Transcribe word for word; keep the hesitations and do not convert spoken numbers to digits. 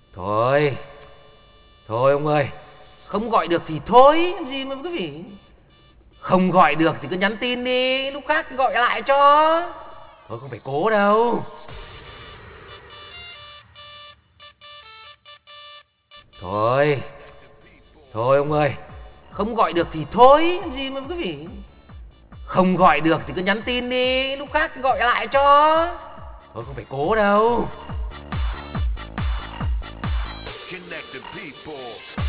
Thôi, thôi ông ơi, không gọi được thì thôi, làm gì mà cứ phải... Không gọi được thì cứ nhắn tin đi, lúc khác gọi lại cho. Thôi không phải cố đâu. Thôi, thôi ông ơi, không gọi được thì thôi, làm gì mà cứ phải... Không gọi được thì cứ nhắn tin đi, lúc khác gọi lại cho. Thôi không phải cố đâu. Connecting people.